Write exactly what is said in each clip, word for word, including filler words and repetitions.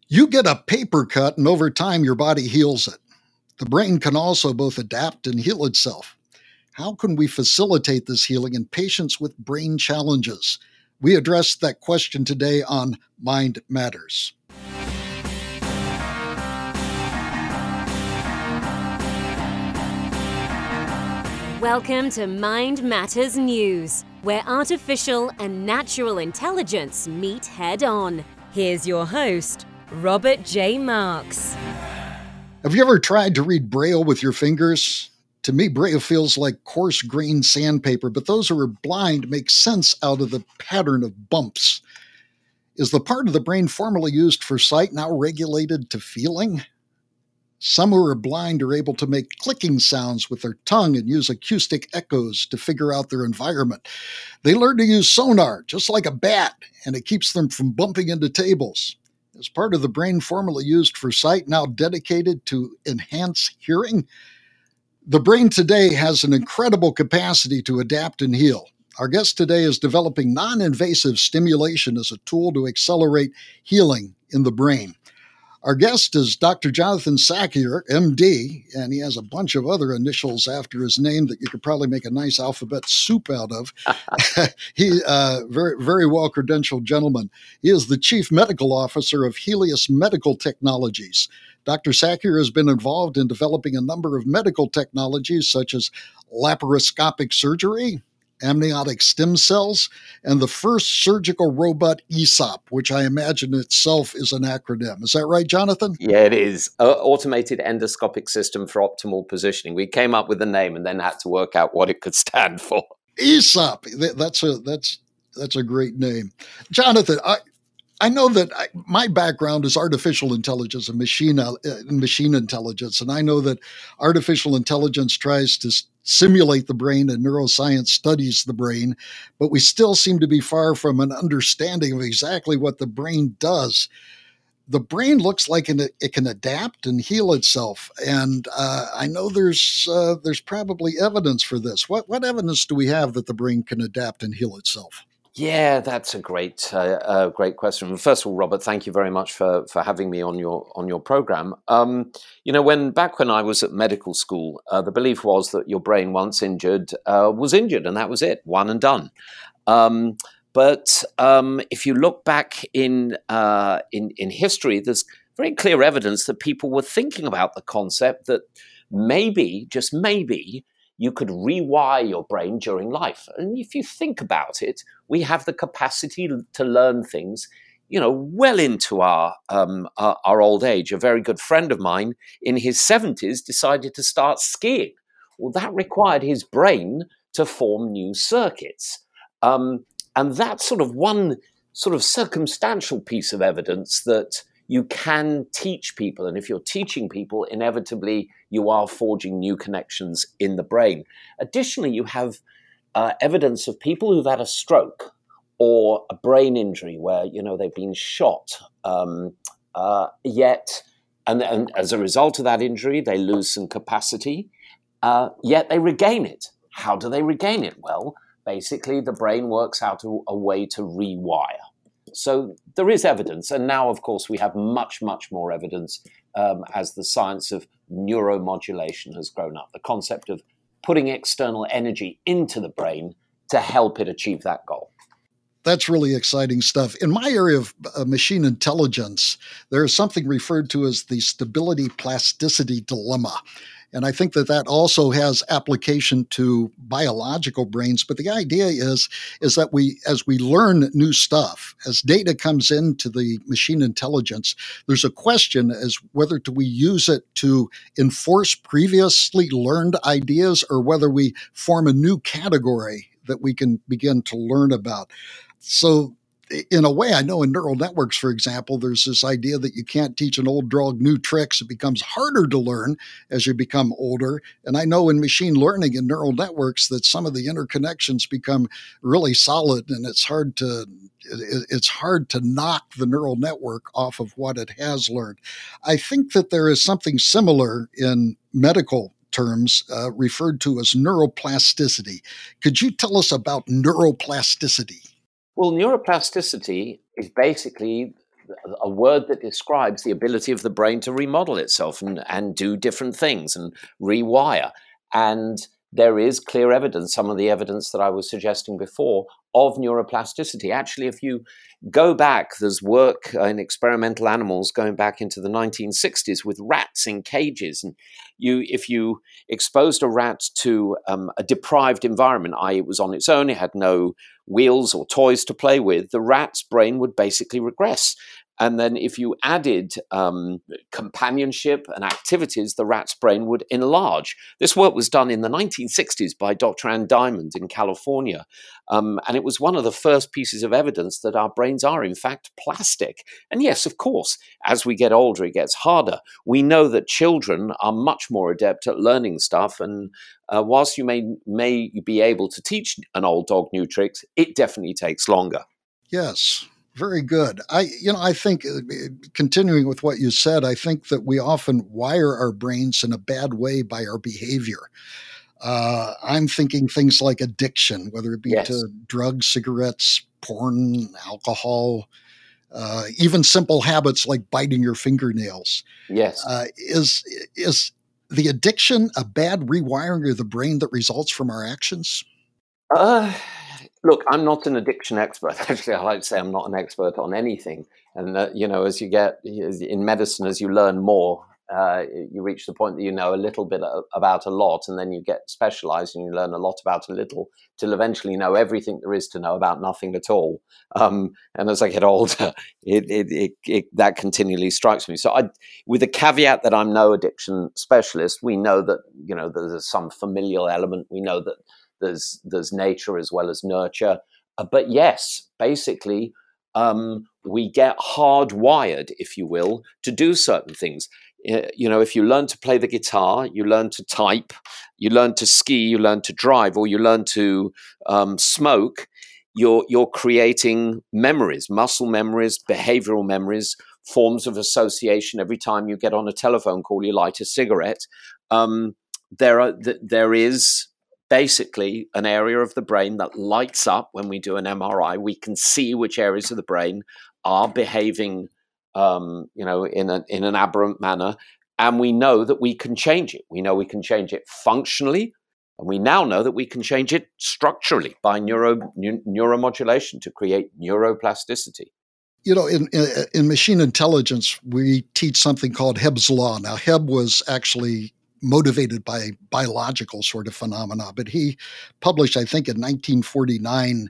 You get a paper cut, and over time, your body heals it. The brain can also both adapt and heal itself. How can we facilitate this healing in patients with brain challenges? We address that question today on Mind Matters. Welcome to Mind Matters News, where artificial and natural intelligence meet head-on. Here's your host, Robert J. Marks. Have you ever tried to read Braille with your fingers? To me, Braille feels like coarse-grained sandpaper, but those who are blind make sense out of the pattern of bumps. Is the part of the brain formerly used for sight now regulated to feeling? Some who are blind are able to make clicking sounds with their tongue and use acoustic echoes to figure out their environment. They learn to use sonar, just like a bat, and it keeps them from bumping into tables. Is part of the brain formerly used for sight now dedicated to enhance hearing? The brain today has an incredible capacity to adapt and heal. Our guest today is developing non-invasive stimulation as a tool to accelerate healing in the brain. Our guest is Doctor Jonathan Sakier, M D, and he has a bunch of other initials after his name that you could probably make a nice alphabet soup out of. He, uh, very, very well-credentialed gentleman. He is the Chief Medical Officer of Helios Medical Technologies. Doctor Sakier has been involved in developing a number of medical technologies such as laparoscopic surgery, amniotic stem cells, and the first surgical robot E S O P, which I imagine itself is an acronym. Is that right, Jonathan? Yeah, it is. Uh, Automated Endoscopic System for Optimal Positioning. We came up with the name and then had to work out what it could stand for. E S O P. That's a that's that's a great name, Jonathan. I. I know that I, my background is artificial intelligence and machine uh, machine intelligence, and I know that artificial intelligence tries to s- simulate the brain and neuroscience studies the brain, but we still seem to be far from an understanding of exactly what the brain does. The brain looks like an, it can adapt and heal itself, and uh, I know there's uh, there's probably evidence for this. What what evidence do we have that the brain can adapt and heal itself? Yeah, that's a great, uh, uh, great question. First of all, Robert, thank you very much for for having me on your on your program. Um, you know, when back when I was at medical school, uh, the belief was that your brain, once injured, uh, was injured, and that was it, one and done. Um, but um, if you look back in uh, in in history, there's very clear evidence that people were thinking about the concept that maybe, just maybe, you could rewire your brain during life. And if you think about it, we have the capacity to learn things, you know, well into our, um, our, our old age. A very good friend of mine in his seventies decided to start skiing. Well, that required his brain to form new circuits. Um, and that's sort of one sort of circumstantial piece of evidence that you can teach people. And if you're teaching people, inevitably you are forging new connections in the brain. Additionally, you have uh, evidence of people who've had a stroke or a brain injury where, you know, they've been shot, um, uh, yet, and, and as a result of that injury, they lose some capacity, uh, yet they regain it. How do they regain it? Well, basically the brain works out a, a way to rewire. So there is evidence. And now, of course, we have much, much more evidence um, as the science of neuromodulation has grown up. The concept of putting external energy into the brain to help it achieve that goal. That's really exciting stuff. In my area of uh, machine intelligence, there is something referred to as the stability plasticity dilemma. And I think that that also has application to biological brains. But the idea is, is that we, as we learn new stuff, as data comes into the machine intelligence, there's a question as whether do we use it to enforce previously learned ideas or whether we form a new category that we can begin to learn about. So in a way, I know in neural networks, for example, there's this idea that you can't teach an old dog new tricks. It becomes harder to learn as you become older. And I know in machine learning and neural networks that some of the interconnections become really solid, and it's hard to it's hard to knock the neural network off of what it has learned. I think that there is something similar in medical terms uh, referred to as neuroplasticity. Could you tell us about neuroplasticity? Well, neuroplasticity is basically a word that describes the ability of the brain to remodel itself and, and do different things and rewire. And there is clear evidence, some of the evidence that I was suggesting before, of neuroplasticity. Actually, if you go back, there's work in experimental animals going back into the nineteen sixties with rats in cages. And you, if you exposed a rat to um, a deprived environment, that is it was on its own, it had no wheels or toys to play with, the rat's brain would basically regress. And then if you added um, companionship and activities, the rat's brain would enlarge. This work was done in the nineteen sixties by Doctor Ann Diamond in California. Um, and it was one of the first pieces of evidence that our brains are, in fact, plastic. And yes, of course, as we get older, it gets harder. We know that children are much more adept at learning stuff. And uh, whilst you may, may be able to teach an old dog new tricks, it definitely takes longer. Yes. Very good. I, you know, I think uh, continuing with what you said, I think that we often wire our brains in a bad way by our behavior. Uh, I'm thinking things like addiction, whether it be Yes. to drugs, cigarettes, porn, alcohol, uh, even simple habits like biting your fingernails. Yes. Uh, is is the addiction a bad rewiring of the brain that results from our actions? Uh, look, I'm not an addiction expert. Actually, I like to say I'm not an expert on anything. And, uh, you know, as you get in medicine, as you learn more, uh, you reach the point that you know a little bit about a lot, and then you get specialized and you learn a lot about a little till eventually you know everything there is to know about nothing at all. Um, and as I get older, it, it, it, it, that continually strikes me. So I, with the caveat that I'm no addiction specialist, we know that, you know, there's some familial element. We know that There's there's nature as well as nurture. Uh, but yes, basically, um, we get hardwired, if you will, to do certain things. Uh, you know, if you learn to play the guitar, you learn to type, you learn to ski, you learn to drive, or you learn to um, smoke, you're, you're creating memories, muscle memories, behavioral memories, forms of association. Every time you get on a telephone call, you light a cigarette. Um, there are, th- there is... basically an area of the brain that lights up when we do an M R I. We can see which areas of the brain are behaving, um, you know, in, a, in an aberrant manner, and we know that we can change it. We know we can change it functionally, and we now know that we can change it structurally by neuro, ne- neuromodulation to create neuroplasticity. You know, in, in in machine intelligence, we teach something called Hebb's law. Now, Hebb was actually motivated by biological sort of phenomena, but he published, I think, in nineteen forty-nine,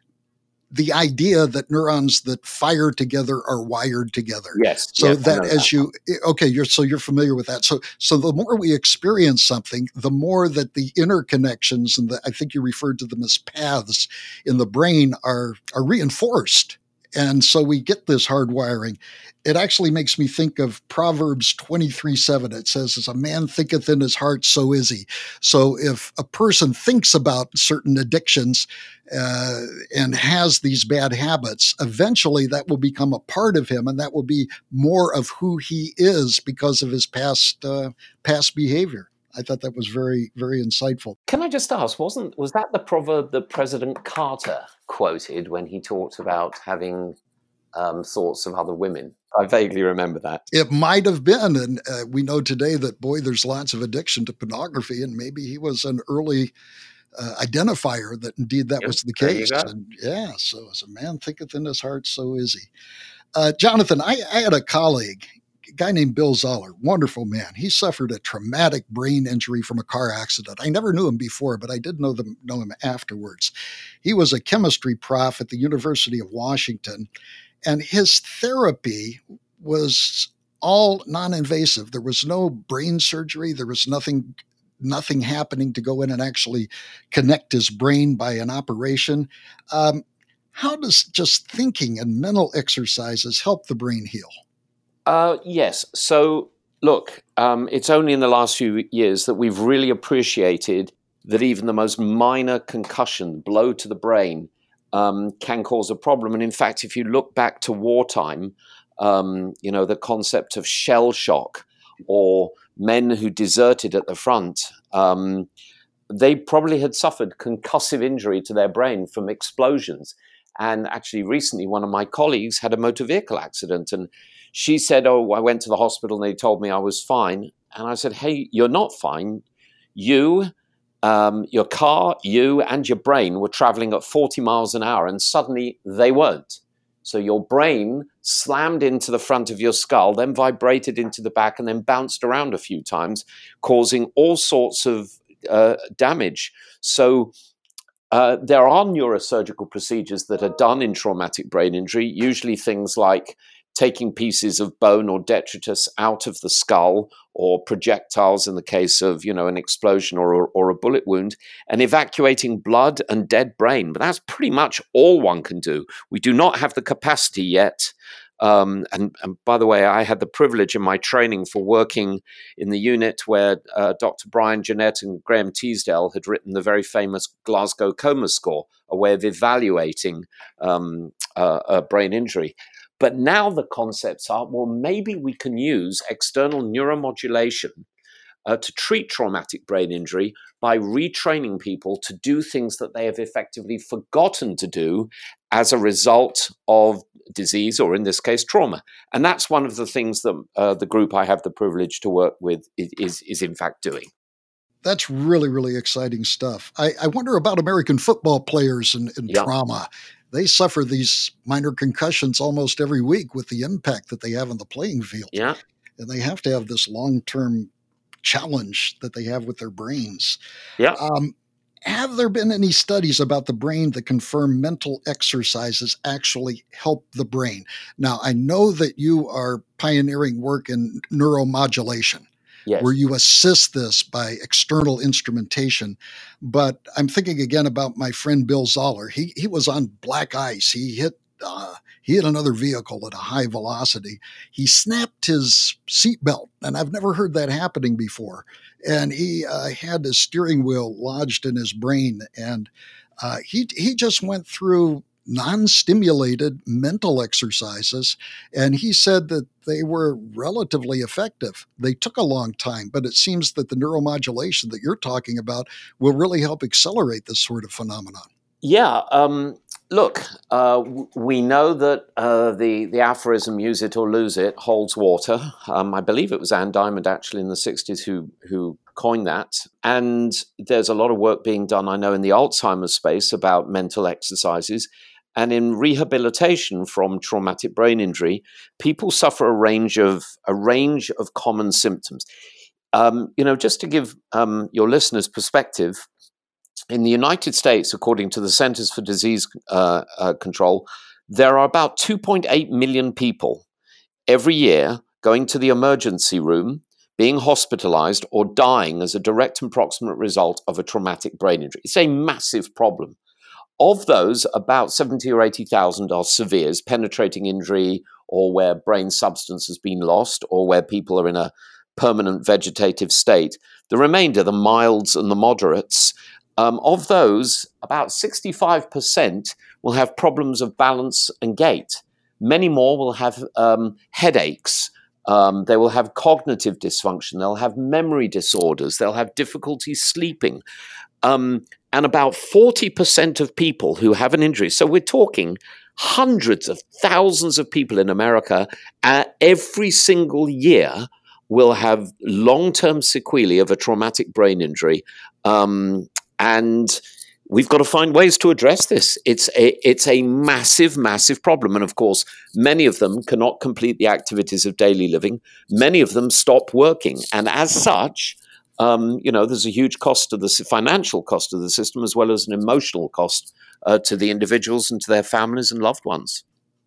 the idea that neurons that fire together are wired together. Yes. So yes, that as that. you, okay, you're so you're familiar with that. So so the more we experience something, the more that the interconnections, and the, I think you referred to them as paths in the brain, are are reinforced. And so we get this hardwiring. It actually makes me think of Proverbs twenty-three seven. It says, as a man thinketh in his heart, so is he. So if a person thinks about certain addictions uh, and has these bad habits, eventually that will become a part of him, and that will be more of who he is because of his past uh, past behavior. I thought that was very, very insightful. Can I just ask, wasn't was that the proverb that President Carter quoted when he talked about having um, thoughts of other women? I vaguely remember that. It might have been, and uh, we know today that, boy, there's lots of addiction to pornography, and maybe he was an early uh, identifier that indeed that Yeah, was the there you case. go. And yeah, so as a man thinketh in his heart, so is he. Uh, Jonathan, I, I had a colleague, a guy named Bill Zoller, wonderful man. He suffered a traumatic brain injury from a car accident. I never knew him before, but I did know them know him afterwards. He was a chemistry prof at the University of Washington, and his therapy was all non-invasive. There was no brain surgery. There was nothing nothing happening to go in and actually connect his brain by an operation. Um, how does just thinking and mental exercises help the brain heal? Uh, yes. So, look, um, it's only in the last few years that we've really appreciated that even the most minor concussion, blow to the brain, um, can cause a problem. And in fact, if you look back to wartime, um, you know, the concept of shell shock or men who deserted at the front, um, they probably had suffered concussive injury to their brain from explosions. And actually, recently, one of my colleagues had a motor vehicle accident. And she said, oh, I went to the hospital and they told me I was fine. And I said, hey, you're not fine. You, um, your car, you and your brain were traveling at forty miles an hour and suddenly they weren't. So your brain slammed into the front of your skull, then vibrated into the back and then bounced around a few times, causing all sorts of uh, damage. So uh, there are neurosurgical procedures that are done in traumatic brain injury, usually things like taking pieces of bone or detritus out of the skull, or projectiles in the case of, you know, an explosion or, or a bullet wound, and evacuating blood and dead brain. But that's pretty much all one can do. We do not have the capacity yet. Um, and, and by the way, I had the privilege in my training for working in the unit where uh, Doctor Brian Jeanette and Graham Teasdale had written the very famous Glasgow Coma Score, a way of evaluating um, uh, a brain injury. But now the concepts are, well, maybe we can use external neuromodulation uh, to treat traumatic brain injury by retraining people to do things that they have effectively forgotten to do as a result of disease, or in this case, trauma. And that's one of the things that uh, the group I have the privilege to work with is, is, is in fact doing. That's really, really exciting stuff. I, I wonder about American football players and, and Yeah. trauma. They suffer these minor concussions almost every week with the impact that they have on the playing field. Yeah. And they have to have this long-term challenge that they have with their brains. Yeah. Um, have there been any studies about the brain that confirm mental exercises actually help the brain? Now, I know that you are pioneering work in neuromodulation. Yes. Where you assist this by external instrumentation. But I'm thinking again about my friend Bill Zoller. He he was on black ice. He hit uh, he hit another vehicle at a high velocity. He snapped his seatbelt, and I've never heard that happening before. And he uh, had his steering wheel lodged in his brain, and uh, he he just went through non-stimulated mental exercises, and he said that they were relatively effective. They took a long time, but it seems that the neuromodulation that you're talking about will really help accelerate this sort of phenomenon. Yeah. Um, look, uh, w- we know that uh, the, the aphorism, use it or lose it, holds water. Um, I believe it was Anne Diamond actually in the sixties who, who coined that. And there's a lot of work being done, I know, in the Alzheimer's space about mental exercises. And in rehabilitation from traumatic brain injury, people suffer a range of a range of common symptoms. Um, you know, just to give um, your listeners perspective, in the United States, according to the Centers for Disease uh, uh, Control, there are about two point eight million people every year going to the emergency room, being hospitalized, or dying as a direct and proximate result of a traumatic brain injury. It's a massive problem. Of those, about seventy or eighty thousand are severes, penetrating injury, or where brain substance has been lost, or where people are in a permanent vegetative state. The remainder, the milds and the moderates, um, of those, about sixty-five percent will have problems of balance and gait. Many more will have um, headaches. Um, they will have cognitive dysfunction. They'll have memory disorders. They'll have difficulty sleeping. Um, and about forty percent of people who have an injury, so we're talking hundreds of thousands of people in America uh, every single year will have long-term sequelae of a traumatic brain injury. Um, and we've got to find ways to address this. It's a, it's a massive, massive problem. And of course, many of them cannot complete the activities of daily living. Many of them stop working. And as such, Um, you know, there's a huge cost to the financial cost of the system, as well as an emotional cost uh, to the individuals and to their families and loved ones.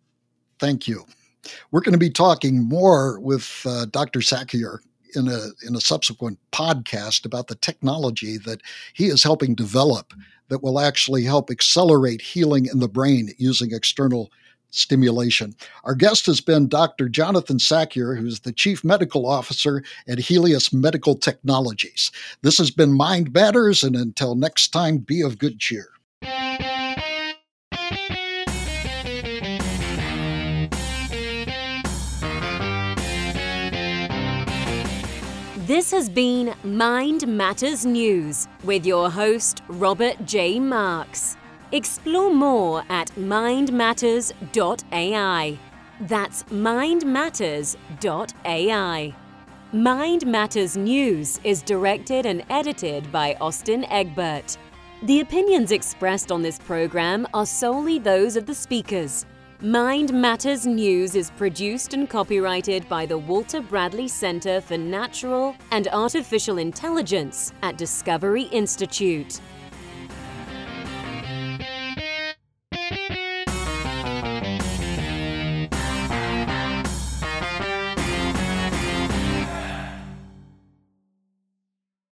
Thank you. We're going to be talking more with uh, Doctor Sakier in a in a subsequent podcast about the technology that he is helping develop that will actually help accelerate healing in the brain using external stimulation. Our guest has been Doctor Jonathan Sakier, who's the Chief Medical Officer at Helius Medical Technologies. This has been Mind Matters, and until next time, be of good cheer. This has been Mind Matters News with your host, Robert J. Marks. Explore more at mind matters dot A I. That's mind matters dot A I. Mind Matters News is directed and edited by Austin Egbert. The opinions expressed on this program are solely those of the speakers. Mind Matters News is produced and copyrighted by the Walter Bradley Center for Natural and Artificial Intelligence at Discovery Institute.